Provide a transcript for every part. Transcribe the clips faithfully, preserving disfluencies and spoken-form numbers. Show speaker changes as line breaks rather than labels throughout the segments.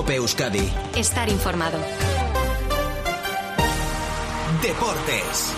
COPE Euskadi.
Estar informado.
Deportes.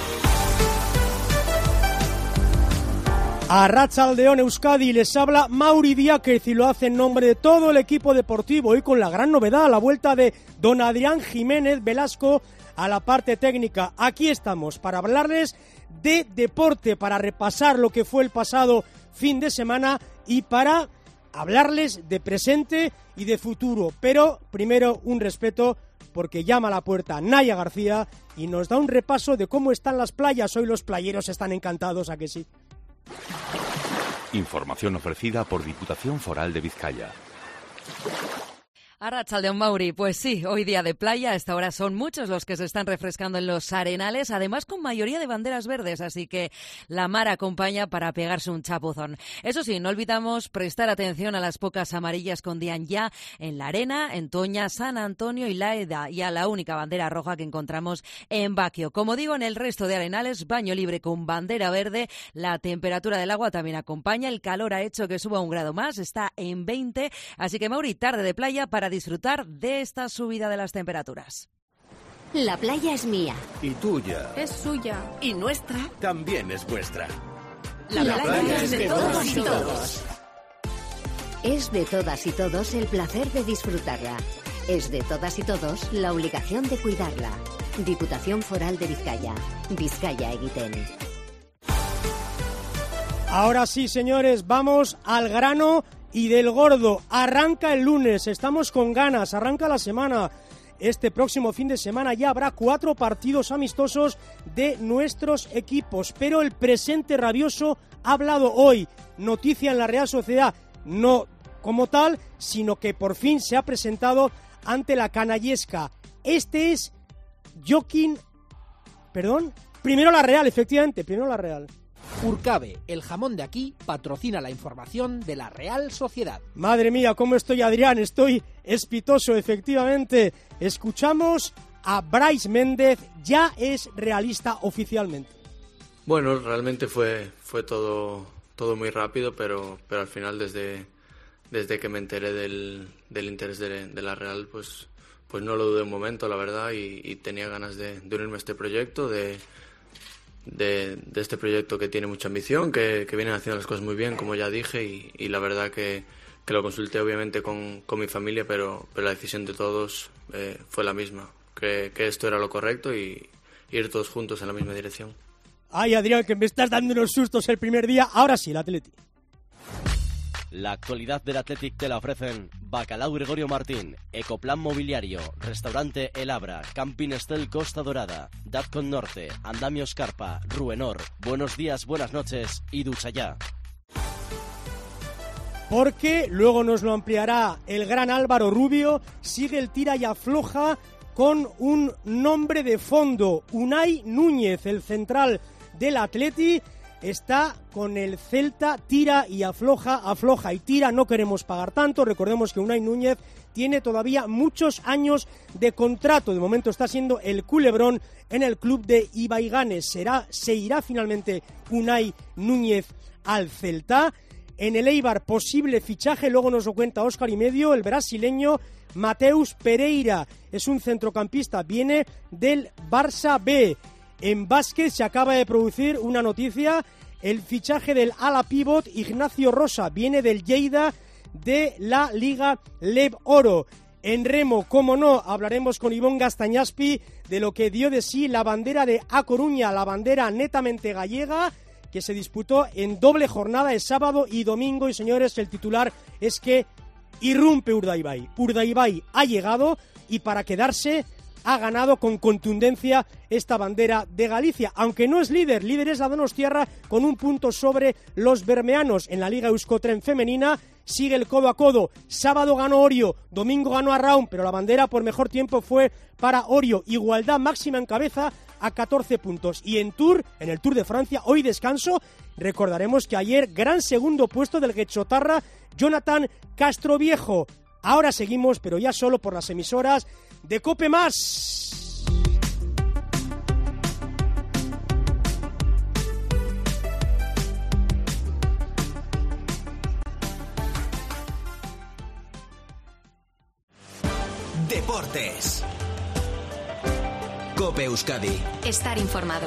Arratsaldeon Euskadi, les habla Mauri Diáquez y lo hace en nombre de todo el equipo deportivo y con la gran novedad, la vuelta de don Adrián Jiménez Velasco a la parte técnica. Aquí estamos para hablarles de deporte, para repasar lo que fue el pasado fin de semana y para hablarles de presente y de futuro. Pero primero un respeto porque llama a la puerta Naya García y nos da un repaso de cómo están las playas. Hoy los playeros están encantados, ¿a que sí?
Información ofrecida por Diputación Foral de Vizcaya.
Arratsaldeon, Mauri, pues sí, hoy día de playa, a esta hora son muchos los que se están refrescando en los arenales, además con mayoría de banderas verdes, así que la mar acompaña para pegarse un chapuzón. Eso sí, no olvidamos prestar atención a las pocas amarillas que ondían ya en la arena, en Toña, San Antonio y La Eda, y a la única bandera roja que encontramos en Baquio. Como digo, en el resto de arenales, baño libre con bandera verde, la temperatura del agua también acompaña, el calor ha hecho que suba un grado más, está en veinte, así que Mauri, tarde de playa para disfrutar de esta subida de las temperaturas.
La playa es mía.
Y tuya.
Es suya.
Y nuestra.
También es vuestra.
La, La playa, playa es de todos y todos.
Es de todas y todos el placer de disfrutarla. Es de todas y todos la obligación de cuidarla. Diputación Foral de Vizcaya. Vizcaya Egiten.
Ahora sí, señores, vamos al grano y del gordo. Arranca el lunes, estamos con ganas, arranca la semana. Este próximo fin de semana ya habrá cuatro partidos amistosos de nuestros equipos, pero el presente rabioso ha hablado hoy. Noticia en la Real Sociedad, no como tal, sino que por fin se ha presentado ante la canallesca. Este es Joaquín... Perdón, primero la Real, efectivamente, primero la Real.
Urcabe, el jamón de aquí, patrocina la información de la Real Sociedad.
Madre mía, ¿cómo estoy, Adrián? Estoy espitoso, efectivamente. Escuchamos a Brais Méndez, ya es realista oficialmente.
Bueno, realmente fue fue todo todo muy rápido, pero pero al final desde desde que me enteré del, del interés de, de la Real, pues pues no lo dudé un momento, la verdad, y, y tenía ganas de, de unirme a este proyecto, de De, de este proyecto que tiene mucha ambición, que, que vienen haciendo las cosas muy bien, como ya dije, y, y la verdad que, que lo consulté obviamente con, con mi familia, pero, pero la decisión de todos eh, fue la misma, que, que esto era lo correcto y ir todos juntos en la misma dirección.
Ay, Adrián, que me estás dando unos sustos el primer día. Ahora sí, el Atleti.
La actualidad del Athletic te la ofrecen Bacalao Gregorio Martín, Ecoplan Mobiliario, Restaurante El Abra, Camping Estel Costa Dorada, Datcon Norte, Andamios Carpa, Ruenor, Buenos días, buenas noches y ducha ya.
Porque luego nos lo ampliará el gran Álvaro Rubio, sigue el tira y afloja con un nombre de fondo, Unai Núñez, el central del Atleti. Está con el Celta, tira y afloja, afloja y tira, no queremos pagar tanto. Recordemos que Unai Núñez tiene todavía muchos años de contrato. De momento está siendo el culebrón en el club de Ibaiganes. Será, se irá finalmente Unai Núñez al Celta. En el Eibar, posible fichaje, luego nos lo cuenta Óscar y medio, el brasileño Mateus Pereira. Es un centrocampista, viene del Barça B. En básquet se acaba de producir una noticia, el fichaje del ala pívot Ignacio Rosa, viene del Lleida de la Liga Lev Oro. En remo, como no, hablaremos con Ivón Gastañaspi de lo que dio de sí la bandera de A Coruña, la bandera netamente gallega, que se disputó en doble jornada de sábado y domingo. Y señores, el titular es que irrumpe Urdaibai. Urdaibai ha llegado y para quedarse ha ganado con contundencia esta bandera de Galicia, aunque no es líder, líder es la Donostiarra con un punto sobre los bermeanos. En la Liga Euskotren femenina sigue el codo a codo, sábado ganó Orio, domingo ganó Arraun, pero la bandera por mejor tiempo fue para Orio, igualdad máxima en cabeza a catorce puntos. Y en Tour, en el Tour de Francia, hoy descanso, recordaremos que ayer gran segundo puesto del Guechotarra Jonathan Castroviejo. Ahora seguimos, pero ya solo por las emisoras de COPE Más.
Deportes. COPE Euskadi.
Estar informado.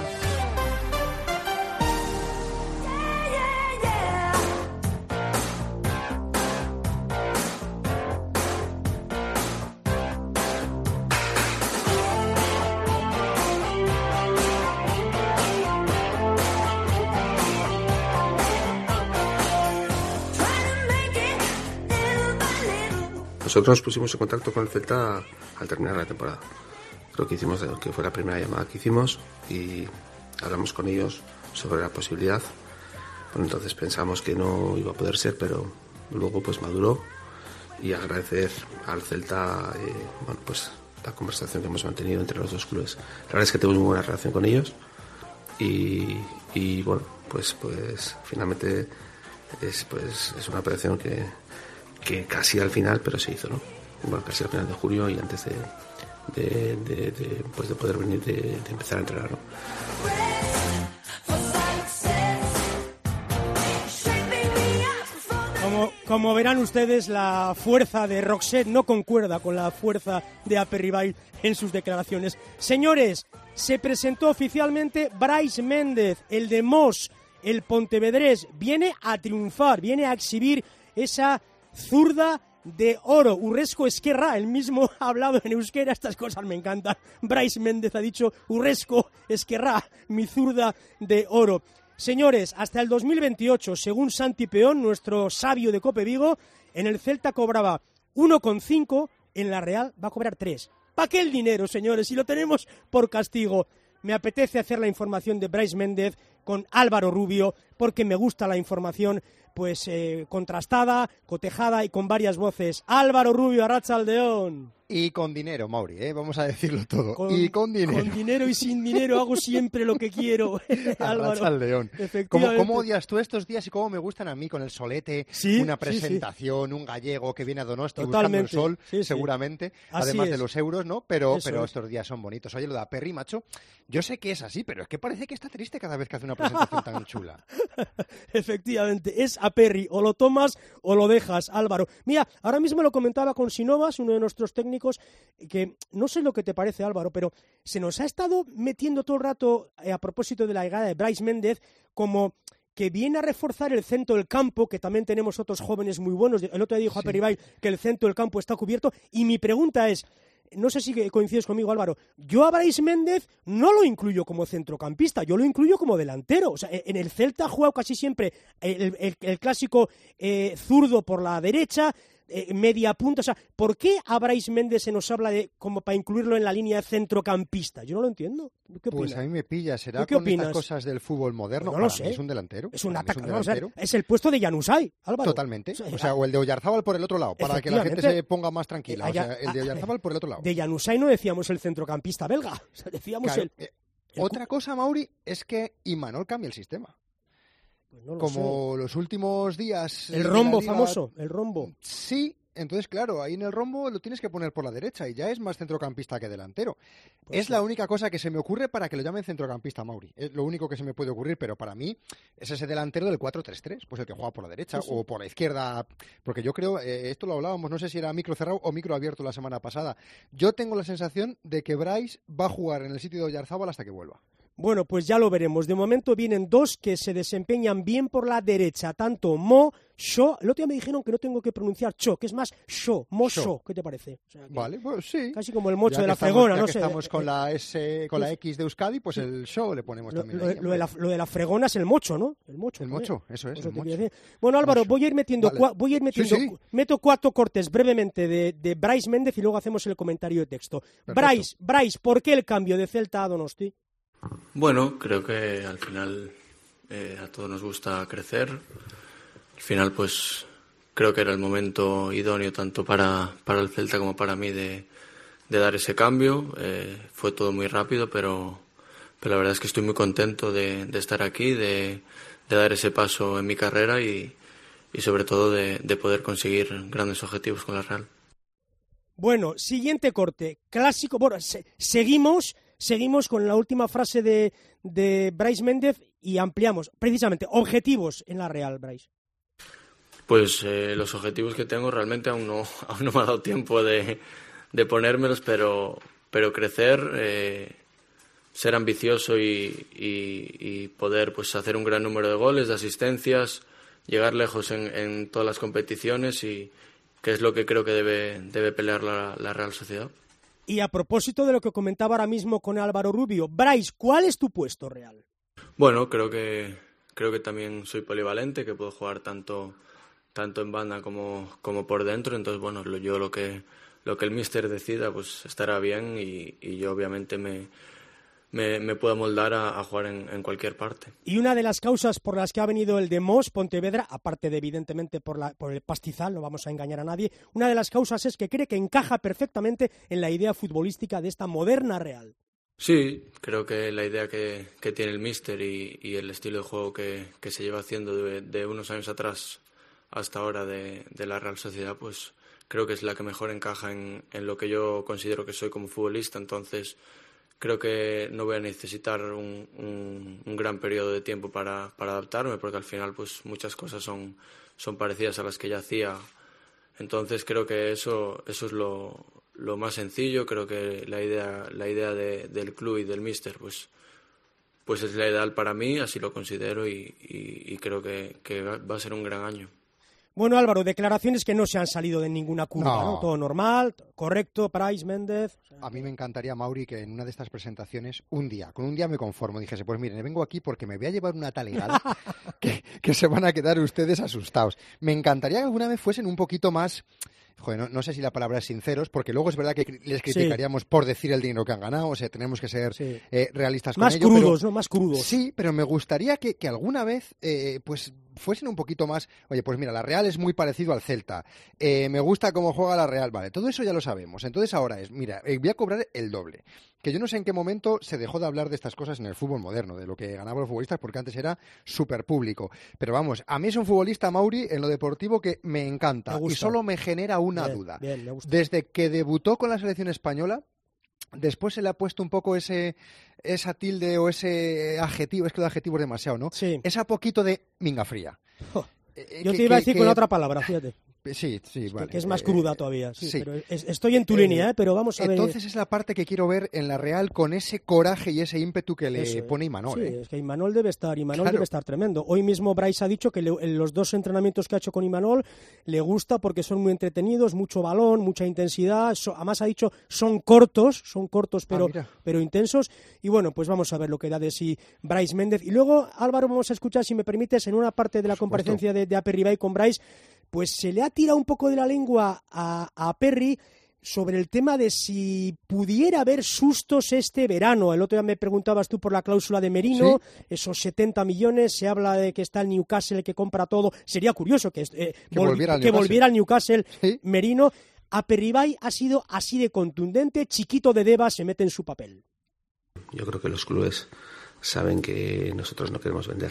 Nosotros nos pusimos en contacto con el Celta al terminar la temporada. Creo que hicimos, que fue la primera llamada que hicimos y hablamos con ellos sobre la posibilidad. Bueno, entonces pensamos que no iba a poder ser, pero luego pues maduró, y agradecer al Celta eh, bueno, pues la conversación que hemos mantenido entre los dos clubes. La verdad es que tenemos muy buena relación con ellos y, y bueno, pues pues finalmente es pues es una operación que que casi al final, pero se hizo, ¿no? Bueno, casi al final de julio y antes de, de, de, de, pues de poder venir, de, de empezar a entrenar, ¿no?
Como, como verán ustedes, la fuerza de Roxette no concuerda con la fuerza de Aperribay en sus declaraciones. Señores, se presentó oficialmente Brais Méndez, el de Mos, el pontevedrés. Viene a triunfar, viene a exhibir esa zurda de oro. Urresco Esquerra, el mismo ha hablado en euskera, estas cosas me encantan. Brais Méndez ha dicho Urresco Esquerra, mi zurda de oro. Señores, hasta el dos mil veintiocho, según Santi Peón, nuestro sabio de Cope Vigo, en el Celta cobraba uno coma cinco, en la Real va a cobrar tres. ¿Para qué el dinero, señores? Si lo tenemos por castigo. Me apetece hacer la información de Brais Méndez con Álvaro Rubio, porque me gusta la información pues eh, contrastada, cotejada y con varias voces. Álvaro Rubio, Arratsaldeon.
Y con dinero, Mauri, ¿eh? Vamos a decirlo todo.
Con,
y con dinero.
Con dinero y sin dinero hago siempre lo que quiero. Álvaro.
Arratsaldeon. ¿Cómo, ¿Cómo odias tú estos días y cómo me gustan a mí con el solete?
¿Sí?
Una presentación,
sí, sí.
un gallego que viene a Donosti
Totalmente.
buscando el sol,
sí, sí.
seguramente,
Así
además
es.
de los euros, ¿no? Pero,
Eso
pero
es.
estos días son bonitos. Oye, lo de Aperri, macho, yo sé que es así, pero es que parece que está triste cada vez que hace una presentación tan chula.
Efectivamente, es Aperri, o lo tomas o lo dejas, Álvaro. Mira, ahora mismo lo comentaba con Sinovas, uno de nuestros técnicos, que no sé lo que te parece, Álvaro, pero se nos ha estado metiendo todo el rato, eh, a propósito de la llegada de Brais Méndez, como que viene a reforzar el centro del campo, que también tenemos otros jóvenes muy buenos. El otro día dijo sí. Aperribay que el centro del campo está cubierto, y mi pregunta es, no sé si coincides conmigo, Álvaro, yo a Brais Méndez no lo incluyo como centrocampista, yo lo incluyo como delantero. O sea, en el Celta ha jugado casi siempre el, el, el clásico eh, zurdo por la derecha, eh, media punta. O sea, ¿por qué a Brais Méndez se nos habla de como para incluirlo en la línea de centrocampista? Yo no lo entiendo. ¿Qué opinas?
Pues a mí me pilla, será
qué
con
opinas?
estas cosas del fútbol moderno.
No lo
Para
sé.
mí es un delantero.
Es un ataque,
es, un
vamos a ver,
delantero.
es el puesto de Januzaj, Álvaro.
Totalmente.
O sea,
O sea, o el de Oyarzábal por el otro lado, para que la gente se ponga más tranquila. O sea, el de Oyarzábal por el otro lado.
De Januzaj no decíamos el centrocampista belga, o sea, decíamos
Claro,
el,
eh,
el...
Otra cosa, Mauri, es que Imanol cambia el sistema.
Pues no lo
Como
sé.
los últimos días...
El
de
rombo
la Liga...
famoso, el rombo.
Sí, entonces claro, ahí en el rombo lo tienes que poner por la derecha y ya es más centrocampista que delantero.
Pues
es
sí.
la única cosa que se me ocurre para que lo llamen centrocampista, Mauri. Es lo único que se me puede ocurrir, pero para mí es ese delantero del cuatro tres tres, pues el que juega por la derecha
Sí, sí.
o por la izquierda, porque yo creo, eh, esto lo hablábamos, no sé si era micro cerrado o micro abierto la semana pasada. Yo tengo la sensación de que Brais va a jugar en el sitio de Oyarzábal hasta que vuelva.
Bueno, pues ya lo veremos. De momento vienen dos que se desempeñan bien por la derecha, tanto Mo, Sho. El otro día me dijeron que no tengo que pronunciar Cho, que es más Sho, Mo,
Sho.
Sho. ¿Qué te parece? O sea, que
Vale, pues sí.
casi como el mocho
Ya
de
que
la
estamos-
fregona,
ya
no
que
sé.
estamos con
Eh,
la S, con la
pues-
X de Euskadi, pues el show le ponemos
Lo,
también.
lo-
ahí,
lo de la,
hombre.
lo de la fregona es el mocho, ¿no? El mocho.
El
joder.
mocho, eso es,
Eso
el
te
mocho.
quiero decir. Bueno, Álvaro,
Mocho.
voy a ir metiendo,
Vale.
cua- voy a ir metiendo,
Sí, sí.
cu- meto cuatro cortes brevemente de, de Brais Méndez y luego hacemos el comentario de texto.
Perfecto.
Brais, Brais, ¿por qué el cambio de Celta a Donosti?
Bueno, creo que al final eh, a todos nos gusta crecer. Al final, pues creo que era el momento idóneo tanto para, para el Celta como para mí de, de dar ese cambio. Eh, fue todo muy rápido, pero, pero la verdad es que estoy muy contento de, de estar aquí, de, de dar ese paso en mi carrera y, y sobre todo de, de poder conseguir grandes objetivos con la Real.
Bueno, siguiente corte. Clásico. Bueno, se- seguimos, seguimos con la última frase de, de Brais Méndez y ampliamos. Precisamente, objetivos en la Real, Brais.
Pues eh, los objetivos que tengo realmente aún no, aún no me ha dado tiempo de, de ponérmelos, pero, pero crecer, eh, ser ambicioso y, y, y poder pues hacer un gran número de goles, de asistencias, llegar lejos en, en todas las competiciones, y que es lo que creo que debe, debe pelear la, la Real Sociedad.
Y a propósito de lo que comentaba ahora mismo con Álvaro Rubio, Brais, ¿cuál es tu puesto real?
Bueno, creo que creo que también soy polivalente, que puedo jugar tanto tanto en banda como, como por dentro. Entonces, bueno, lo, yo lo que lo que el míster decida, pues estará bien, y, y yo obviamente me, me, me puedo moldar a, a jugar en, en cualquier parte.
Y una de las causas por las que ha venido el de Mos Pontevedra, aparte de evidentemente por, la, por el pastizal, no vamos a engañar a nadie, una de las causas es que cree que encaja perfectamente en la idea futbolística de esta moderna Real.
Sí, creo que la idea que, que tiene el míster y, y el estilo de juego que, que se lleva haciendo de, de unos años atrás hasta ahora de, de la Real Sociedad, pues creo que es la que mejor encaja en, en lo que yo considero que soy como futbolista. Entonces creo que no voy a necesitar un, un, un gran periodo de tiempo para, para adaptarme, porque al final pues muchas cosas son, son parecidas a las que ya hacía. Entonces creo que eso, eso es lo, lo más sencillo. Creo que la idea, la idea de, del club y del míster pues, pues es la ideal para mí, así lo considero, y, y, y creo que, que va a ser un gran año.
Bueno, Álvaro, declaraciones que no se han salido de ninguna curva, ¿no? ¿no? Todo normal, correcto, Brais, Méndez. O sea,
a mí me encantaría, Mauri, que en una de estas presentaciones, un día, con un día me conformo, dijese, pues miren, vengo aquí porque me voy a llevar una talegada que, que se van a quedar ustedes asustados. Me encantaría que alguna vez fuesen un poquito más... Joder, no, no sé si la palabra es sinceros, porque luego es verdad que les criticaríamos sí. por decir el dinero que han ganado, o sea, tenemos que ser sí. eh, realistas
más
con ello.
Más crudos,
pero,
¿no? Más crudos.
Sí, pero me gustaría que, que alguna vez, eh, pues, fuesen un poquito más... Oye, pues mira, la Real es muy parecido al Celta, eh, me gusta cómo juega la Real, vale, todo eso ya lo sabemos. Entonces ahora es, mira, eh, voy a cobrar el doble. Que yo no sé en qué momento se dejó de hablar de estas cosas en el fútbol moderno, de lo que ganaban los futbolistas, porque antes era súper público. Pero vamos, a mí es un futbolista, Mauri, en lo deportivo que me encanta
me
y solo me genera una
bien,
duda.
Bien, me gusta.
Desde que debutó con la selección española, después se le ha puesto un poco ese esa tilde o ese adjetivo, es que el adjetivo es demasiado, ¿no?
Sí.
Esa poquito de minga fría.
Oh,
eh,
yo
que,
te iba a
que,
decir
que...
con otra palabra, fíjate.
Sí, sí, vale.
Que es más cruda todavía, sí,
sí.
pero es, estoy en tu eh, línea, ¿eh? Pero vamos a ver.
Entonces es la parte que quiero ver en la Real con ese coraje y ese ímpetu que le
Eso,
pone Imanol.
Sí,
¿eh?
es que Imanol debe estar, Imanol
claro.
debe estar tremendo. Hoy mismo Brais ha dicho que le, en los dos entrenamientos que ha hecho con Imanol le gusta porque son muy entretenidos, mucho balón, mucha intensidad, so, además ha dicho son cortos, son cortos pero,
ah,
pero intensos, y bueno, pues vamos a ver lo que da de sí Brais Méndez. Y luego, Álvaro, vamos a escuchar, si me permites, en una parte de la comparecencia de, de Aperribay con Brais, pues se le ha tirado un poco de la lengua a, a Perry sobre el tema de si pudiera haber sustos este verano. El otro día me preguntabas tú por la cláusula de Merino, ¿sí? Esos setenta millones, se habla de que está el Newcastle que compra todo. Sería curioso que, eh,
que,
vol-
volviera, al
que volviera al Newcastle,
¿sí?
Merino. Aperribay ha sido así de contundente, Chiquito de Deva se mete en su papel.
Yo creo que los clubes saben que nosotros no queremos vender.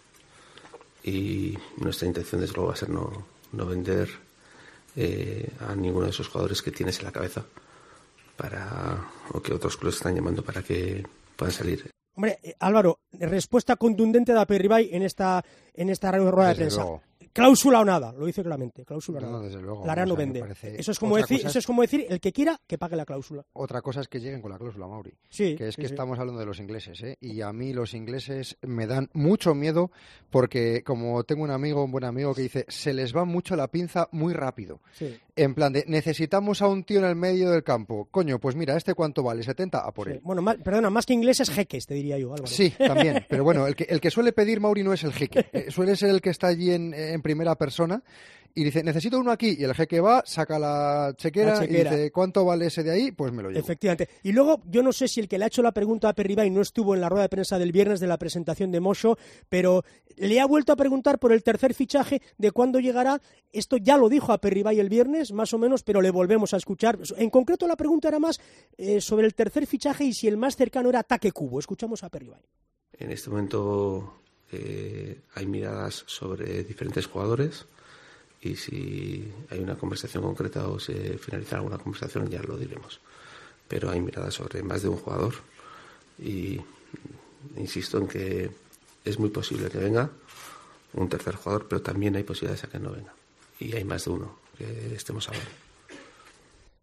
Y nuestra intención desde luego va a ser no, no vender eh, a ninguno de esos jugadores que tienes en la cabeza para o que otros clubes están llamando para que puedan salir.
Hombre, eh, Álvaro, respuesta contundente de Aperribay en esta, en esta rueda de prensa.
Luego.
Cláusula o nada, lo dice claramente, cláusula o
no,
nada.
Desde luego,
la Real no vende. Eso es como decir, es... eso es como decir el que quiera que pague la cláusula.
Otra cosa es que lleguen con la cláusula, Mauri.
Sí,
que es
sí,
que
sí.
estamos hablando de los ingleses, ¿eh? Y a mí los ingleses me dan mucho miedo porque como tengo un amigo, un buen amigo que dice, se les va mucho la pinza muy rápido.
Sí.
En plan de, necesitamos a un tío en el medio del campo. Coño, pues mira, ¿este cuánto vale? setenta, a por
sí.
él.
Bueno, más, perdona, más que ingleses, jeques, te diría yo, Álvaro.
Sí, también. Pero bueno, el que, el que suele pedir, Mauri, no es el jeque. Eh, suele ser el que está allí en, en primera persona y dice, necesito uno aquí. Y el jeque va, saca la chequera,
la chequera.
y dice, ¿cuánto vale ese de ahí? Pues me lo llevo.
Efectivamente. Y luego, yo no sé si el que le ha hecho la pregunta a Aperribay no estuvo en la rueda de prensa del viernes de la presentación de Moxo, pero le ha vuelto a preguntar por el tercer fichaje de cuándo llegará. Esto ya lo dijo Aperribay el viernes, más o menos, pero le volvemos a escuchar. En concreto, la pregunta era más eh, sobre el tercer fichaje y si el más cercano era Take Kubo. Escuchamos a Aperribay.
En este momento eh, hay miradas sobre diferentes jugadores y si hay una conversación concreta o se finaliza alguna conversación ya lo diremos. Pero hay miradas sobre más de un jugador y insisto en que es muy posible que venga un tercer jugador, pero también hay posibilidades de que no venga. Y hay más de uno que estemos hablando.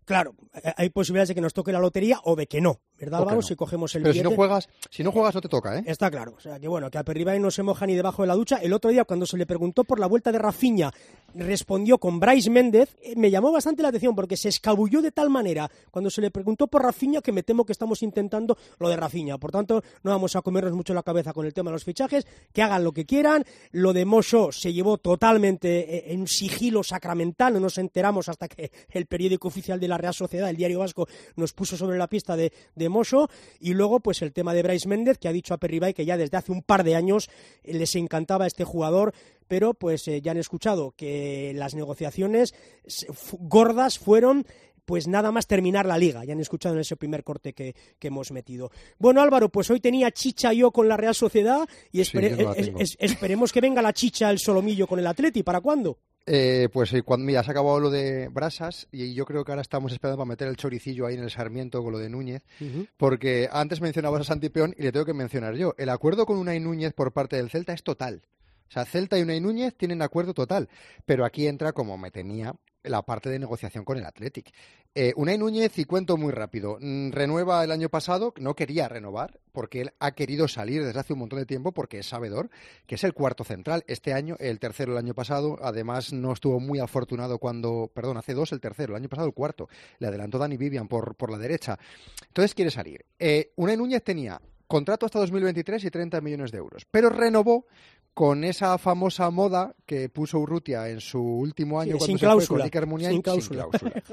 Claro, hay posibilidades de que nos toque la lotería o de que no, ¿verdad, Álvaro?
No.
Si cogemos el
Pero
billete.
si no juegas, si no juegas no te toca, ¿eh?
Está claro. O sea, que bueno, que a Perribay no se moja ni debajo de la ducha. El otro día, cuando se le preguntó por la vuelta de Rafinha, respondió con Brais Méndez. Me llamó bastante la atención porque se escabulló de tal manera cuando se le preguntó por Rafinha que me temo que estamos intentando lo de Rafinha. Por tanto, no vamos a comernos mucho la cabeza con el tema de los fichajes, que hagan lo que quieran. Lo de Mosso se llevó totalmente en sigilo sacramental, no nos enteramos hasta que el periódico oficial de la Real Sociedad, el Diario Vasco, nos puso sobre la pista de, de Mosso. Y luego, pues el tema de Brais Méndez, que ha dicho a Perribay que ya desde hace un par de años eh, les encantaba este jugador, pero pues eh, ya han escuchado que las negociaciones f- gordas fueron pues nada más terminar la liga. Ya han escuchado en ese primer corte que, que hemos metido. Bueno, Álvaro, pues hoy tenía chicha yo con la Real Sociedad y espere-
Sí, yo no la
es-
tengo.
es- esperemos que venga la chicha el solomillo con el Atleti. ¿Para cuándo?
Eh, pues eh, cuando mira, se ha acabado lo de Brasas y yo creo que ahora estamos esperando para meter el choricillo ahí en el Sarmiento con lo de Núñez,
Uh-huh.
porque antes mencionabas a Santi Peón y le tengo que mencionar yo. El acuerdo con Unai Núñez por parte del Celta es total. O sea, Celta y Unai Núñez tienen acuerdo total, pero aquí entra, como me temía, la parte de negociación con el Athletic. Eh, Unai Núñez, y cuento muy rápido, mm, renueva el año pasado, no quería renovar, porque él ha querido salir desde hace un montón de tiempo, porque es sabedor que es el cuarto central. Este año, el tercero el año pasado, además no estuvo muy afortunado cuando, perdón, hace dos el tercero, el año pasado el cuarto, le adelantó Dani Vivian por, por la derecha. Entonces quiere salir. Eh, Unai Núñez tenía contrato hasta dos mil veintitrés y treinta millones de euros, pero renovó con esa famosa moda que puso Urrutia en su último año
Sí,
cuando
sin
se
cláusula,
fue con Iker Muniain,
sin cláusula.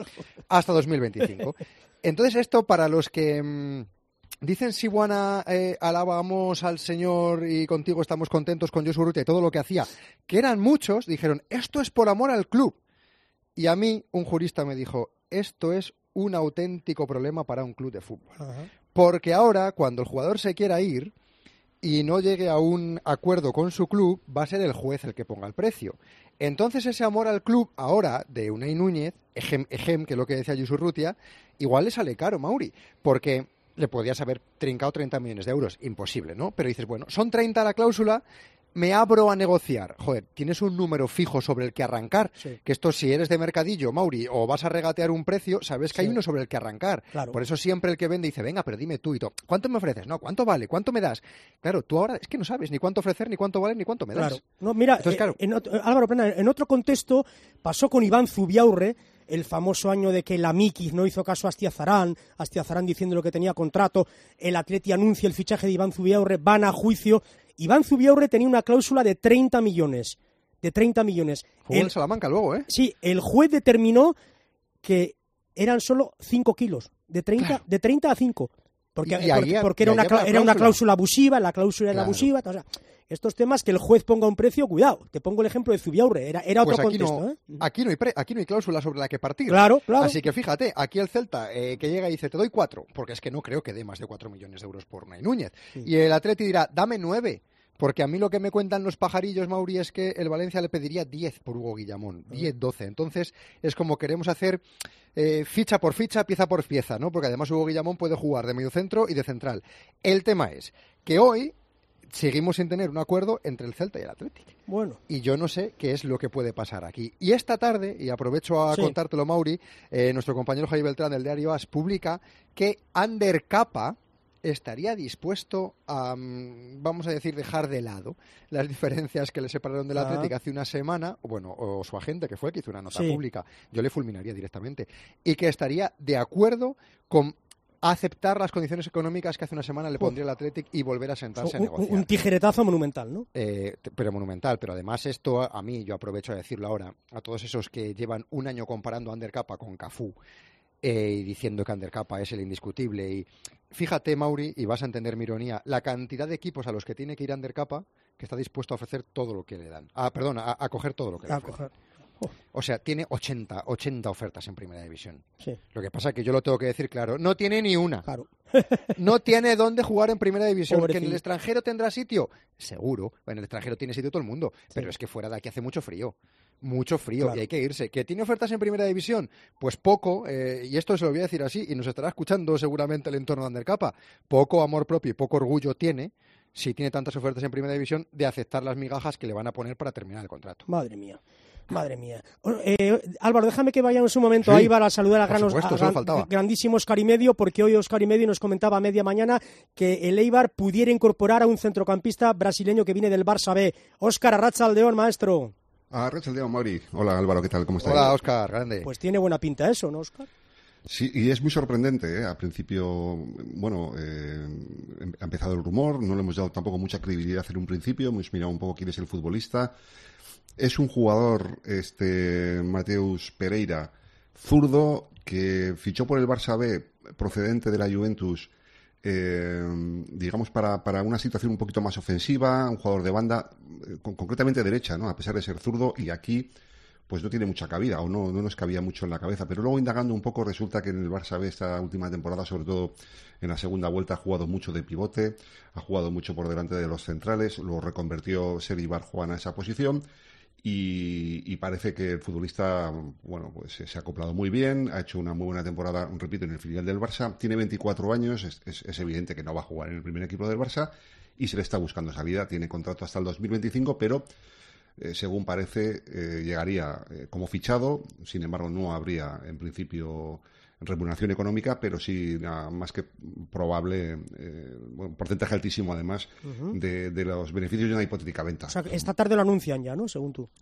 hasta dos mil veinticinco. Entonces esto para los que mmm, dicen si Buana eh, alabamos al Señor y contigo estamos contentos con Josu Urrutia y todo lo que hacía, que eran muchos, dijeron, esto es por amor al club. Y a mí un jurista me dijo, esto es un auténtico problema para un club de fútbol.
Ajá.
Porque ahora, cuando el jugador se quiera ir y no llegue a un acuerdo con su club, va a ser el juez el que ponga el precio. Entonces ese amor al club ahora de Unai Núñez, ejem, ejem que es lo que decía Josu Urrutia, igual le sale caro, Mauri, porque le podías haber trincado treinta millones de euros. Imposible, ¿no? Pero dices, bueno, son treinta la cláusula, me abro a negociar. Joder, tienes un número fijo sobre el que arrancar.
Sí.
Que esto, si eres de mercadillo, Mauri, o vas a regatear un precio, sabes que
Sí.
hay uno sobre el que arrancar.
Claro.
Por eso siempre el que vende dice, venga, pero dime tú y todo. ¿Cuánto me ofreces? No, ¿cuánto vale? ¿Cuánto me das? Claro, tú ahora es que no sabes ni cuánto ofrecer, ni cuánto vale, ni cuánto me das.
Claro. No, mira,
Entonces,
eh,
claro.
en otro- Álvaro Plana, en otro contexto pasó con Iván Zubiaurre, el famoso año de que la Mikiz no hizo caso a Astiazarán, Astiazarán diciendo lo que tenía contrato, el Atleti anuncia el fichaje de Iván Zubiaurre, van a juicio. Iván Zubiaurre tenía una cláusula de treinta millones. De treinta millones.
Jugó en
El-
Salamanca luego, ¿eh?
Sí, el juez determinó que eran solo cinco kilos, de treinta,
Claro.
de treinta a cinco. Porque,
Y- y
porque-
ahí-
porque
y
era,
ahí
una,
habla
cla-
la
era una
cláusula.
cláusula abusiva, la cláusula era
Claro.
abusiva. O sea, estos temas que el juez ponga un precio, cuidado. Te pongo el ejemplo de Zubiaurre, era, era
Pues
otro
aquí
contexto.
no,
¿eh?
aquí, no hay pre- aquí no hay cláusula sobre la que partir.
Claro, claro.
Así que fíjate, aquí el Celta eh, que llega y dice, te doy cuatro, porque es que no creo que dé más de cuatro millones de euros por Unai Núñez.
Sí.
Y el Atleti dirá, dame nueve. Porque a mí lo que me cuentan los pajarillos, Mauri, es que el Valencia le pediría diez por Hugo Guillamón, diez, doce. Entonces es como queremos hacer eh, ficha por ficha, pieza por pieza, ¿no? Porque además Hugo Guillamón puede jugar de mediocentro y de central. El tema es que hoy seguimos sin tener un acuerdo entre el Celta y el Athletic.
Bueno,
Y yo no sé qué es lo que puede pasar aquí. Y esta tarde, y aprovecho a
Sí.
contártelo, Mauri, eh, nuestro compañero Javi Beltrán del diario As publica que Ander Capa estaría dispuesto a, mm, vamos a decir, dejar de lado las diferencias que le separaron del
Ah.
Athletic hace una semana, o bueno, o su agente, que fue el que hizo una nota
Sí.
pública. Yo le fulminaría directamente. Y que estaría de acuerdo con aceptar las condiciones económicas que hace una semana le pondría el Athletic y volver a sentarse a
un,
negociar.
un tijeretazo monumental, ¿no?
Eh, t- pero monumental, pero además esto a, a mí, yo aprovecho a decirlo ahora, a todos esos que llevan un año comparando a Ander Capa con Cafú eh, y diciendo que Ander Capa es el indiscutible, y fíjate, Mauri, y vas a entender mi ironía, la cantidad de equipos a los que tiene que ir Ander Capa, que está dispuesto a ofrecer todo lo que le dan, ah, perdón, a, a coger todo lo que le
A
ofrecen.
coger.
O sea, tiene ochenta, ochenta ofertas en Primera División.
Sí,
Lo que pasa es que yo lo tengo que decir claro, no tiene ni una.
claro.
No tiene dónde jugar en Primera División. ¿Que en el
Pobrecillo.
extranjero tendrá sitio? Seguro. En el extranjero tiene sitio todo el mundo. Pero
Sí.
es que fuera de aquí hace mucho frío. Mucho frío.
Claro.
Y hay que irse. ¿Que tiene ofertas en Primera División? Pues poco. eh, y esto se lo voy a decir así. Y nos estará escuchando seguramente el entorno de Ander Capa. Poco amor propio y poco orgullo tiene, si tiene tantas ofertas en Primera División, de aceptar las migajas que le van a poner para terminar el contrato.
Madre mía. Madre mía. Eh, Álvaro, déjame que vayamos un momento
Sí,
a Eibar a saludar a,
por
gran,
supuesto,
a
solo
gran-
faltaba.
grandísimo Óscar y Medio, porque hoy Óscar y Medio nos comentaba a media mañana que el Eibar pudiera incorporar a un centrocampista brasileño que viene del Barça B. Óscar, arratsaldeon, maestro.
Arratsaldeon, Mauri. Hola, Álvaro, ¿qué tal? ¿Cómo estás?
Hola, Óscar, grande.
Pues tiene buena pinta eso, ¿no, Óscar?
Sí, y es muy sorprendente, ¿eh? Al principio, bueno, eh, ha empezado el rumor, no le hemos dado tampoco mucha credibilidad en un principio, hemos mirado un poco quién es el futbolista. Es un jugador, este Mateus Pereira, zurdo, que fichó por el Barça B, procedente de la Juventus, eh, digamos, para, para una situación un poquito más ofensiva, un jugador de banda, eh, con, concretamente derecha, ¿no? A pesar de ser zurdo, y aquí pues no tiene mucha cabida, o no, no nos cabía mucho en la cabeza. Pero luego, indagando un poco, resulta que en el Barça B esta última temporada, sobre todo en la segunda vuelta, ha jugado mucho de pivote, ha jugado mucho por delante de los centrales, lo reconvertió Seri Barjuan a esa posición, y, y parece que el futbolista, bueno, pues se ha acoplado muy bien, ha hecho una muy buena temporada, repito, en el filial del Barça, tiene veinticuatro años, es, es, es evidente que no va a jugar en el primer equipo del Barça, y se le está buscando salida, tiene contrato hasta el dos mil veinticinco, pero Eh, según parece, eh, llegaría eh, como fichado. Sin embargo, no habría en principio remuneración económica, pero sí nada más que probable, eh, bueno, un porcentaje altísimo además
Uh-huh.
de, de los beneficios de una hipotética venta.
O sea, que esta tarde lo anuncian ya, ¿no? Según tú.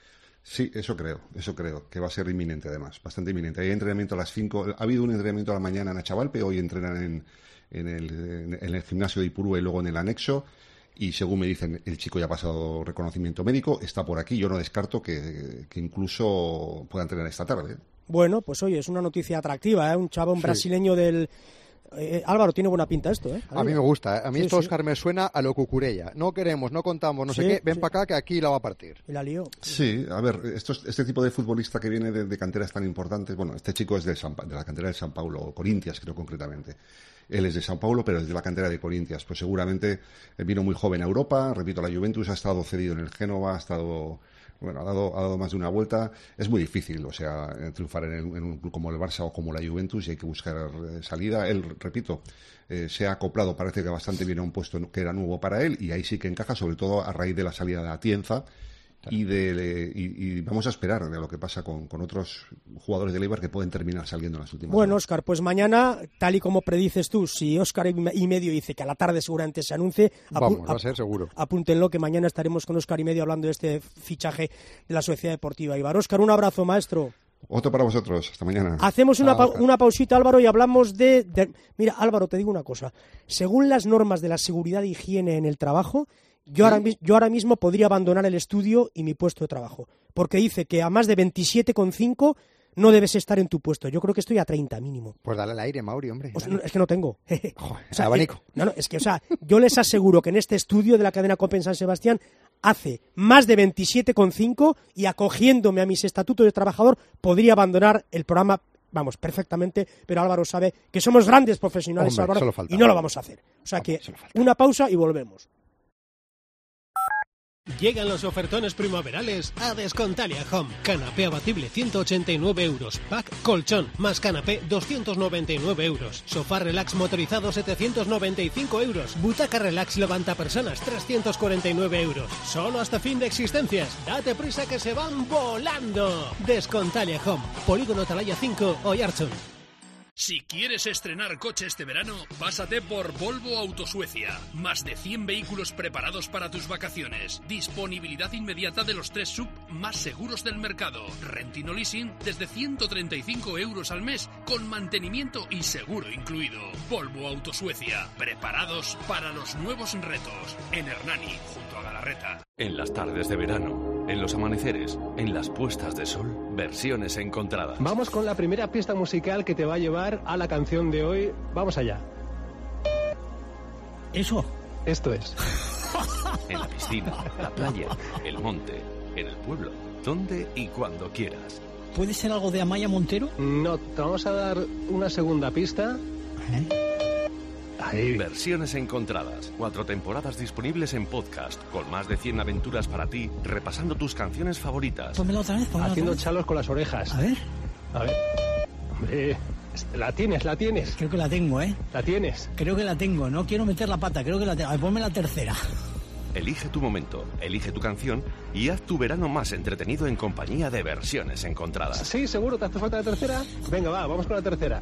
Sí, eso creo, eso creo, que va a ser inminente además, bastante inminente. Hay entrenamiento a las cinco, ha habido un entrenamiento a la mañana en Achavalpe, hoy entrenan en, en, el, en el gimnasio de Ipurúa y luego en el anexo. Y según me dicen, el chico ya ha pasado reconocimiento médico, está por aquí. Yo no descarto que, que incluso pueda entrenar esta tarde.
Bueno, pues oye, es una noticia atractiva, ¿eh? Un chavo, un
Sí.
brasileño del... Eh, Álvaro, tiene buena pinta esto, ¿eh?
A mí me gusta, ¿eh? A mí
Sí,
esto,
sí.
Óscar, me suena a lo Cucurella. No queremos, no contamos, no sé
Sí,
qué, ven
sí.
para acá que aquí la va a partir.
Y la lió.
Sí, a ver, estos, este tipo de futbolista que viene de, de canteras tan importantes, bueno, este chico es de, San, Pa- de la cantera de San Paulo, Corintias creo concretamente. Él es de Sao Paulo, pero es de la cantera de Corintias. Pues seguramente eh, vino muy joven a Europa, repito, la Juventus, ha estado cedido en el Génova, ha estado, bueno, ha dado, ha dado más de una vuelta. Es muy difícil, o sea, eh, triunfar en, el- en un club como el Barça o como la Juventus, y hay que buscar eh, salida. Él, repito, eh, se ha acoplado, parece que bastante bien a un puesto que era nuevo para él, y ahí sí que encaja, sobre todo a raíz de la salida de Atienza. Y, de, y, y vamos a esperar de lo que pasa con, con otros jugadores del Eibar que pueden terminar saliendo en las últimas.
Bueno, Óscar, pues mañana, tal y como predices tú, si Óscar y Medio dice que a la tarde seguramente se anuncie,
Vamos,
apu-
va a ser seguro.
apúntenlo, que mañana estaremos con Óscar y Medio hablando de este fichaje de la Sociedad Deportiva Eibar. Óscar, un abrazo, maestro.
Otro para vosotros. Hasta mañana.
Hacemos una,
Chao,
pa-
Óscar.
una pausita, Álvaro, y hablamos de, de... Mira, Álvaro, te digo una cosa. Según las normas de la seguridad e higiene en el trabajo, yo ahora, mis- yo ahora mismo podría abandonar el estudio y mi puesto de trabajo. Porque dice que a más de veintisiete coma cinco no debes estar en tu puesto. Yo creo que estoy a treinta mínimo.
Pues dale al aire, Mauri, hombre.
O sea, no, es que no tengo.
Joder,
O sea,
abanico.
eh, no, no, es que, o sea, yo les aseguro que en este estudio de la cadena Copen San Sebastián hace más de veintisiete coma cinco y acogiéndome a mis estatutos de trabajador podría abandonar el programa, vamos, perfectamente, pero Álvaro sabe que somos grandes profesionales,
Hombre,
Álvaro,
solo faltaba.
y no lo vamos a hacer. O sea que una pausa y volvemos.
Llegan los ofertones primaverales a Descontalia Home. Canapé abatible ciento ochenta y nueve euros. Pack colchón más canapé doscientos noventa y nueve euros. Sofá relax motorizado setecientos noventa y cinco euros. Butaca relax levanta personas trescientos cuarenta y nueve euros. Solo hasta fin de existencias. Date prisa que se van volando. Descontalia Home. Polígono Atalaya cinco, Oyarzun.
Si quieres estrenar coche este verano, pásate por Volvo Autosuecia. Más de cien vehículos preparados para tus vacaciones. Disponibilidad inmediata de los tres sub más seguros del mercado. Renting o leasing desde ciento treinta y cinco euros al mes, con mantenimiento y seguro incluido. Volvo Autosuecia. Preparados para los nuevos retos. En Hernani, junto a Galarreta.
En las tardes de verano, en los amaneceres, en las puestas de sol, versiones encontradas.
Vamos con la primera pista musical que te va a llevar a la canción de hoy. Vamos allá.
¿Eso?
Esto es.
En la piscina, la playa, el monte, en el pueblo, donde y cuando quieras.
¿Puede ser algo de Amaya Montero?
No, te vamos a dar una segunda pista.
Ahí. Versiones encontradas. Cuatro temporadas disponibles en podcast, con más de cien aventuras para ti, repasando tus canciones favoritas.
Pónmela otra vez, pónmela
Haciendo
otra vez.
chalos con las orejas.
A ver.
A ver. Hombre, la tienes, la tienes.
Creo que la tengo, ¿eh?
La tienes.
Creo que la tengo. No quiero meter la pata, creo que la tengo. A ver, ponme la tercera.
Elige tu momento, elige tu canción y haz tu verano más entretenido en compañía de Versiones Encontradas.
Sí, seguro, ¿te hace falta la tercera? Venga, va, vamos con la tercera.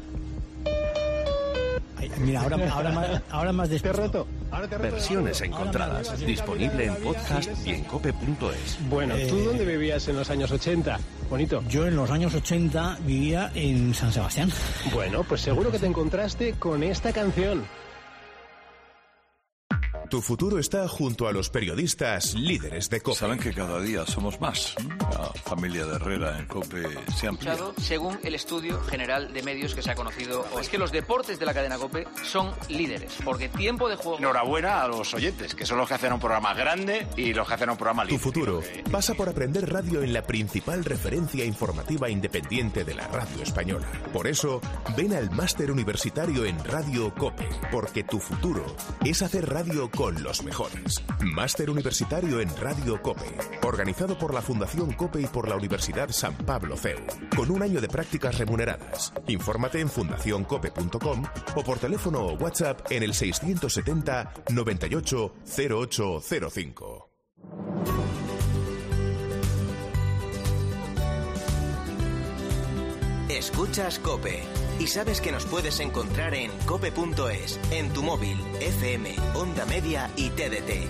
Ay, mira, ahora, ahora, más, ahora más
Te reto. Ahora te reto.
Versiones Encontradas, disponible en podcast y en cope punto es.
Bueno, ¿tú
Eh,
dónde vivías en los años ochenta? Bonito.
Yo en los años ochenta vivía en San Sebastián.
Bueno, pues seguro que te encontraste con esta canción.
Tu futuro está junto a los periodistas líderes de COPE.
Saben que cada día somos más. La familia de Herrera en COPE se amplía.
Según el estudio general de medios que se ha conocido, es que los deportes de la cadena COPE son líderes, porque tiempo de juego...
Enhorabuena a los oyentes, que son los que hacen un programa grande y los que hacen un programa líder.
Tu futuro pasa por aprender radio en la principal referencia informativa independiente de la radio española. Por eso, ven al máster universitario en Radio COPE, porque tu futuro es hacer radio con los mejores. Máster universitario en Radio COPE, organizado por la Fundación COPE y por la Universidad San Pablo C E U, con un año de prácticas remuneradas. Infórmate en fundación cope punto com o por teléfono o WhatsApp en el seiscientos setenta noventa y ocho cero ocho cero cinco.
Escuchas COPE y sabes que nos puedes encontrar en cope punto es, en tu móvil, F M, Onda Media y T D T.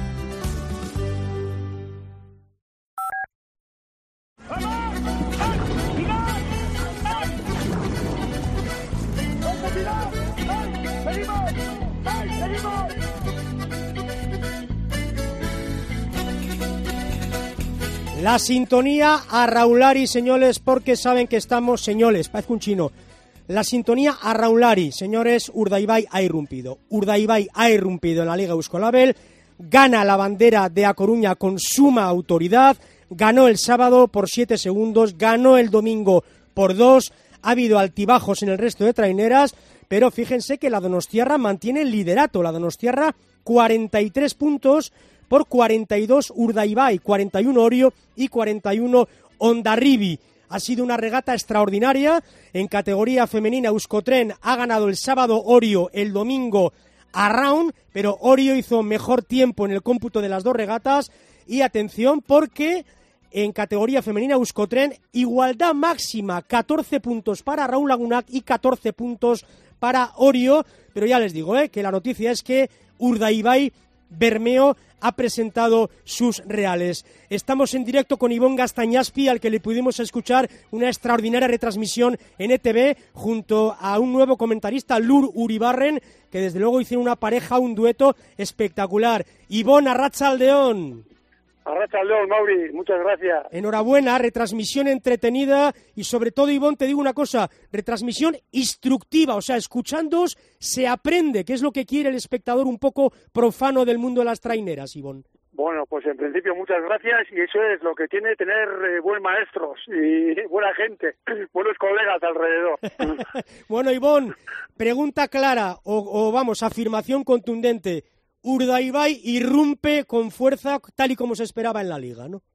La sintonía a Raulari, señores, porque saben que estamos, señores, parezco un chino. La sintonía a Raulari, señores, Urdaibai ha irrumpido. Urdaibai ha irrumpido en la Liga Euskolabel, gana la bandera de A Coruña con suma autoridad, ganó el sábado por siete segundos, ganó el domingo por dos, ha habido altibajos en el resto de traineras, pero fíjense que la Donostiarra mantiene el liderato, la Donostiarra cuarenta y tres puntos por cuarenta y dos Urdaibai, cuarenta y uno Orio y cuarenta y uno Hondarribi. Ha sido una regata extraordinaria. En categoría femenina, Euskotren ha ganado el sábado Orio, el domingo Arraun, pero Orio hizo mejor tiempo en el cómputo de las dos regatas. Y atención, porque en categoría femenina, Euskotren, igualdad máxima, catorce puntos para Raúl Lagunac y catorce puntos para Orio. Pero ya les digo, ¿eh? que la noticia es que Urdaibai Bermeo ha presentado sus reales. Estamos en directo con Ivón Gastañaspi, al que le pudimos escuchar una extraordinaria retransmisión en E T V junto a un nuevo comentarista, Lur Uribarren, que desde luego hicieron una pareja, un dueto espectacular. Ivón, Arratsaldeon.
Arratsaldeon, Mauri, muchas gracias.
Enhorabuena, retransmisión entretenida y sobre todo, Ivón, te digo una cosa, retransmisión instructiva, o sea, escuchándoos se aprende, que es lo que quiere el espectador un poco profano del mundo de las traineras, Ivón.
Bueno, pues en principio muchas gracias y eso es lo que tiene tener eh, buen maestros y buena gente, buenos colegas alrededor.
Bueno, Ivón, pregunta clara o, o vamos, afirmación contundente. Urdaibai irrumpe con fuerza tal y como se esperaba en la liga, ¿no?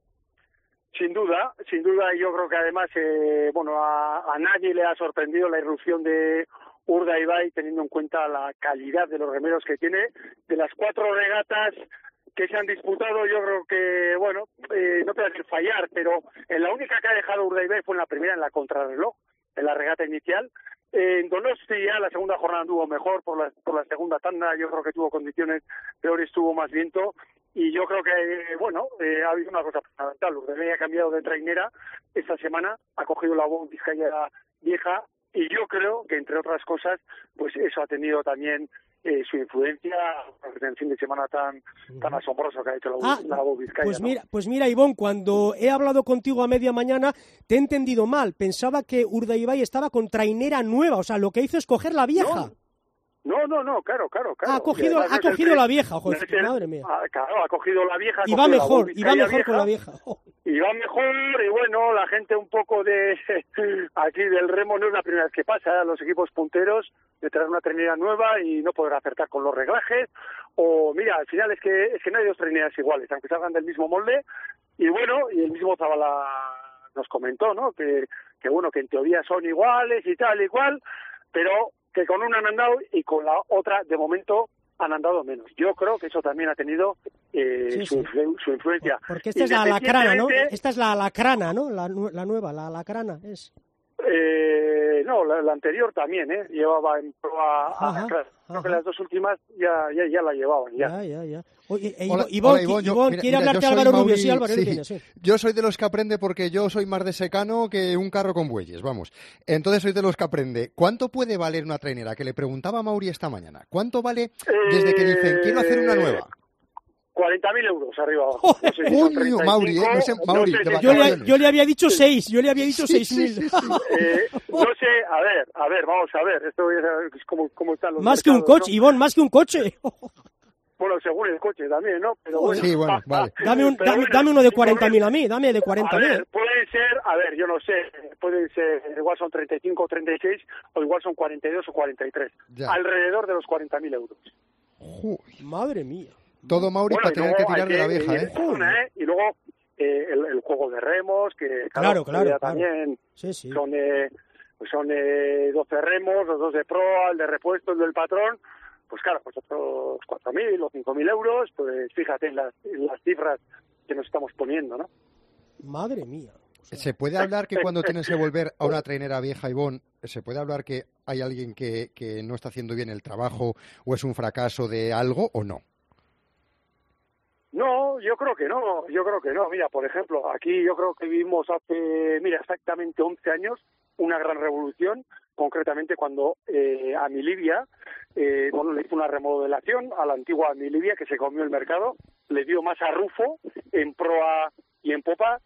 Sin duda, sin duda, yo creo que además, eh, bueno, a, a nadie le ha sorprendido la irrupción de Urdaibai, teniendo en cuenta la calidad de los remeros que tiene. De las cuatro regatas que se han disputado, yo creo que, bueno, eh, no te voy a decir fallar, pero en la única que ha dejado Urdaibai fue en la primera, en la contrarreloj, en la regata inicial. En Donosti ya la segunda jornada anduvo mejor por la, por la segunda tanda, yo creo que tuvo condiciones peores, tuvo más viento y yo creo que, bueno, eh, ha habido una cosa fundamental. Urdaibai ha cambiado de trainera esta semana, ha cogido la voz Vizcaya vieja y yo creo que, entre otras cosas, pues eso ha tenido también eh, su influencia en el fin de semana tan tan asombroso que ha hecho la, ah, la voz Vizcaya.
Pues
¿no?
mira, pues mira, Ivón, cuando he hablado contigo a media mañana te he entendido mal. Pensaba que Urdaibai estaba con trainera nueva, o sea, lo que hizo es coger la vieja.
No, no, no, claro, claro, claro.
Ha cogido, ha cogido la vieja, joder,
el,
madre mía.
Ah, claro, ha cogido la vieja.
Y va mejor, y va mejor
vieja,
con la vieja. Oh.
Y va mejor, y bueno, la gente un poco de aquí del remo no es la primera vez que pasa, los equipos punteros de traer una trainera nueva y no poder acertar con los reglajes, o mira, al final es que es que no hay dos traineras iguales, aunque salgan del mismo molde, y bueno, y el mismo Zabala nos comentó, ¿no? Que, que bueno, que en teoría son iguales y tal y cual, pero que con una han andado y con la otra, de momento, han andado menos. Yo creo que eso también ha tenido eh,
Sí,
su,
sí.
influ- su influencia.
Porque esta es la alacrana, ¿no?
Independientemente-
Esta es la alacrana, ¿no? La, nu- la nueva, la alacrana es.
Eh, no, la, la anterior también, ¿eh? Llevaba en proa a
Ajá,
Creo que las dos últimas ya, ya, ya la llevaban, ya.
Ya, ya, ya. Oye, eh,
Hola,
Ivón,
hola, Ivón, yo-
Ivón,
mira,
quiere
mira,
hablarte
yo soy
Álvaro Rubio.
Mauri,
Sí, Álvaro,
sí.
tiene, sí.
Yo soy de los que aprende porque yo soy más de secano que un carro con bueyes, vamos. Entonces soy de los que aprende. ¿Cuánto puede valer una trainera? Que le preguntaba a Mauri esta mañana. ¿Cuánto vale desde que dicen quiero hacer una nueva?
cuarenta mil euros arriba abajo. No sé si son
Coño, Mauri, ¿eh? No sé, Mauri,
sé
de
si
Yo le,
vacaciones.
yo le había dicho seis, yo le había dicho
Sí,
seis
sí,
mil.
sí, sí.
Eh, no sé, a ver, a ver, vamos a ver, esto es como, como están los
Más que un
mercados,
coche,
¿no?
Ivón, más que un coche.
Bueno, según el coche también, ¿no? Pero bueno.
Sí, bueno, vale.
Dame, un,
Pero
dame,
bueno,
dame uno de
sin
cuarenta mil
problema.
a mí, dame de
A
cuarenta mil.
ver, pueden ser, a ver, yo no sé, pueden ser, igual son treinta y cinco o treinta y seis, o igual son cuarenta y dos o cuarenta y tres.
Ya.
Alrededor de los cuarenta mil euros.
Madre mía.
Todo Mauri
Bueno,
para
y
tener
luego
que tirar
hay
de la
que-
vieja,
y
¿eh?
esa zona, ¿eh? Y luego eh, el, el juego de remos, que
Claro, claro,
ya
claro.
también
Sí, sí.
son eh, pues son eh, doce remos, los dos de proa, el de repuesto, el del patrón, pues claro, pues otros cuatro mil o cinco mil euros, pues fíjate en las, en las cifras que nos estamos poniendo, ¿no?
Madre mía.
¿Se puede hablar que cuando tienes que volver a una trainera vieja, Ivón, se puede hablar que hay alguien que, que no está haciendo bien el trabajo o es un fracaso de algo o no?
No, yo creo que no, yo creo que no. Mira, por ejemplo, aquí yo creo que vivimos hace, mira, exactamente once años, una gran revolución, concretamente cuando eh, a Milivia, eh, bueno, le hizo una remodelación a la antigua Milivia que se comió el mercado, le dio más arrufo en proa y en popa.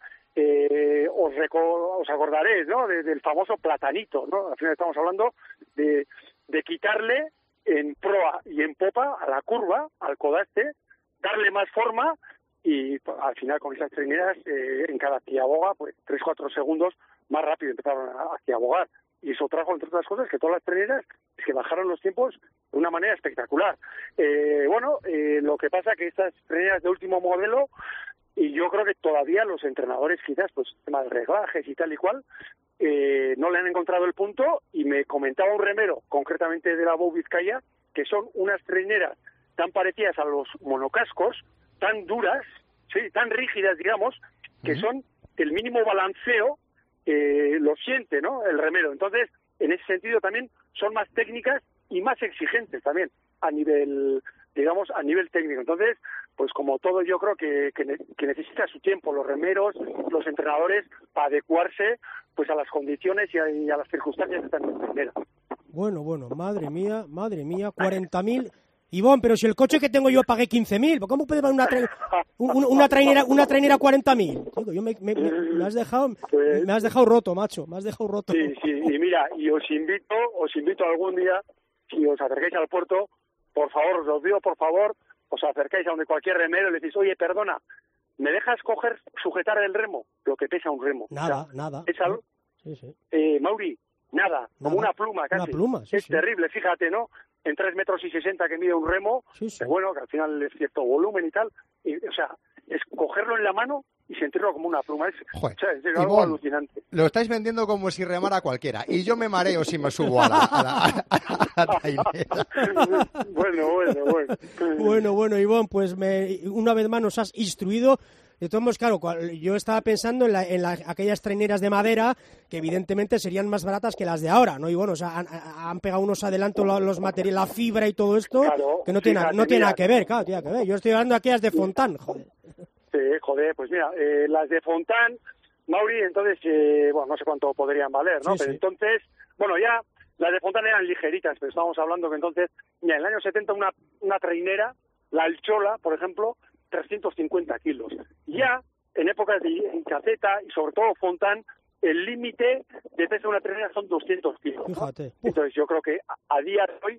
Eh, os, reco- os acordaréis, ¿no?, de- del famoso platanito, ¿no? Al final estamos hablando de, de quitarle en proa y en popa a la curva, al codaste, darle más forma y pues, al final con esas traineras eh, en cada ciaboga, pues tres cuatro segundos más rápido empezaron a, a ciabogar. Y eso trajo, entre otras cosas, que todas las traineras es que bajaron los tiempos de una manera espectacular. Eh, bueno, eh, lo que pasa que estas traineras de último modelo, y yo creo que todavía los entrenadores quizás, pues tema de reglajes y tal y cual, eh, no le han encontrado el punto, y me comentaba un remero, concretamente de la Bou Vizcaya, que son unas traineras tan parecidas a los monocascos, tan duras, sí, tan rígidas, digamos, que son el mínimo balanceo, eh, lo siente, ¿no?, el remero. Entonces, en ese sentido también son más técnicas y más exigentes también a nivel, digamos, a nivel técnico. Entonces, pues como todo, yo creo que, que, ne- que necesita su tiempo los remeros, los entrenadores, para adecuarse pues a las condiciones y a, y a las circunstancias de esta primera.
Bueno, bueno, madre mía, madre mía, cuarenta mil. Ivón, pero si el coche que tengo yo pagué quince mil, ¿cómo puede valer una, tra- un- una trainera una trainera cuarenta mil? Digo, yo me, me- me- me has dejado me has dejado roto, macho, me has dejado roto.
Sí, sí, y mira, y os invito, os invito algún día, si os acercáis al puerto, por favor, os lo digo, por favor, os acercáis a donde cualquier remero y le decís, oye, perdona, ¿me dejas coger, sujetar el remo? Lo que pesa un remo.
Nada,
O sea,
nada.
es algo-
Sí, sí.
eh, Mauri, nada, como
Nada.
una pluma casi.
Una pluma, sí,
es
sí.
terrible, fíjate, ¿no? En tres metros y sesenta que mide un remo,
Sí, sí.
que bueno, que al final es cierto volumen y tal, y, o sea, es cogerlo en la mano y sentirlo como una pluma. Es,
Joder,
o sea, es algo
Ivón,
alucinante.
lo estáis vendiendo como si remara cualquiera. Y yo me mareo si me subo a la, a la, a la trainera.
Bueno, bueno, bueno.
Bueno, bueno, Ivón, pues me, una vez más nos has instruido. De todos modos, claro, cual- yo estaba pensando en, la, en la- aquellas traineras de madera que evidentemente serían más baratas que las de ahora, ¿no? Y bueno, o sea, han, han pegado unos adelantos la- los materiales, la fibra y todo esto,
Claro,
que no tiene,
fíjate,
no tiene
mira.
nada que ver, claro, tiene que ver. Yo estoy hablando de aquellas de Fontán, joder.
Sí, joder, pues mira, eh, las de Fontán, Mauri, entonces, eh, bueno, no sé cuánto podrían valer, ¿no?
Sí,
pero
sí.
entonces, bueno, ya las de Fontán eran ligeritas, pero estábamos hablando que entonces, mira, en el año setenta una, una trainera, la Alchola, por ejemplo, trescientos cincuenta kilos. Ya, en épocas de en Caceta y sobre todo Fontán, el límite de peso de una trainera son doscientos kilos, ¿no?
Fíjate.
Entonces yo creo que a, a día de hoy,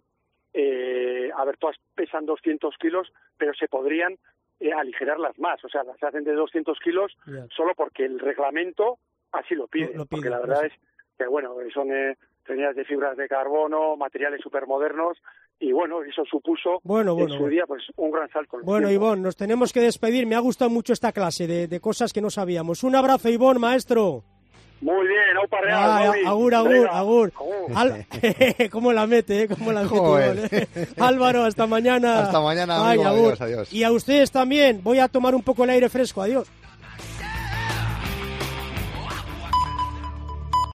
eh, a ver, todas pesan doscientos kilos, pero se podrían eh, aligerarlas más, o sea, las hacen de doscientos kilos
Ya.
solo porque el reglamento así lo pide,
Lo- lo
porque
pide,
la
pues
verdad
sí.
es que, bueno, son eh, traineras de fibras de carbono, materiales supermodernos, y bueno, eso supuso
Bueno, bueno,
en su
bueno.
día pues un gran salto. en el
Bueno,
tiempo.
Ivón, nos tenemos que despedir. Me ha gustado mucho esta clase de, de cosas que no sabíamos. Un abrazo, Ivón, maestro.
Muy bien, aupa real,
Ay,
Bobby.
agur, agur,
Venga.
agur.
Agur.
Al... ¿Cómo la mete, eh? ¿Cómo la mete?
Joder.
¿eh? Álvaro, hasta mañana.
Hasta mañana,
Ay,
amigo.
agur.
Adiós, adiós.
Y a ustedes también. Voy a tomar un poco el aire fresco. Adiós.